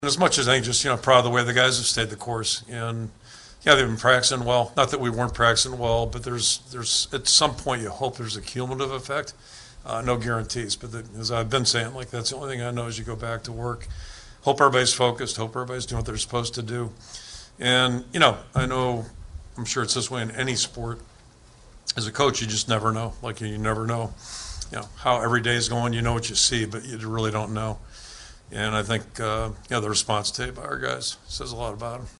As much as anything, just proud of the way the guys have stayed the course, and yeah, they've been practicing well. Not that we weren't practicing well, but there's at some point you hope there's a cumulative effect. No guarantees, but as I've been saying, like that's the only thing I know as you go back to work. Hope everybody's focused. Hope everybody's doing what they're supposed to do. And I know, I'm sure it's this way in any sport. As a coach, you just never know. Like you never know, how every day is going. You know what you see, but you really don't know. And I think, the response today by our guys says a lot about them.